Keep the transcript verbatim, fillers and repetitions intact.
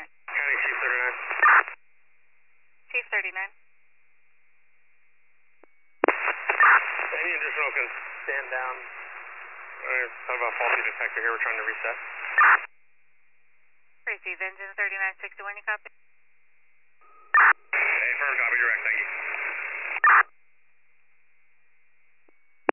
thirty-nine. County Chief thirty-nine. Chief thirty-nine. Any additional can stand down. Uh, thought about faulty detector here. We're trying to reset. Receive engine thirty-nine sixty-one, you copy? Hey, firm copy direct. Thank you.